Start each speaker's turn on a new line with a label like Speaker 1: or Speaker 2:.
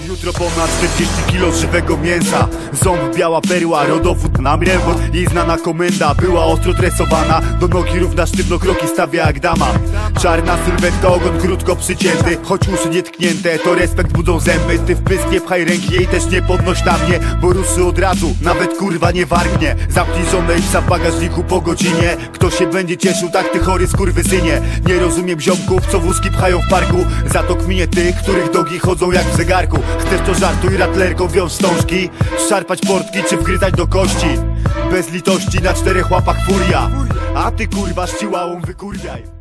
Speaker 1: Jutro ponad 40 kilo żywego mięsa. Ząb, biała perła, rodowód na mrewot. Jej znana komenda była ostro tresowana. Do nogi równa sztywno kroki stawia jak dama. Czarna sylwetka, ogon krótko przycięty. Choć uszy nietknięte, to respekt budzą zęby. Ty w pysk nie pchaj ręki, jej też nie podnoś na mnie, bo ruszy od razu, nawet kurwa nie wargnie. Zamknij żonę i psa w bagażniku po godzinie. Kto się będzie cieszył, tak ty chory skurwysynie. Nie rozumiem ziomków, co wózki pchają w parku. Za to kminie tych, których dogi chodzą jak w zegarku. Chcesz to żartuj, ratlerką wiąż wstążki, szarpać portki czy wgryzać do kości. Bez litości na 4 łapach furia. A ty kurwa ściłałą wykurwiaj.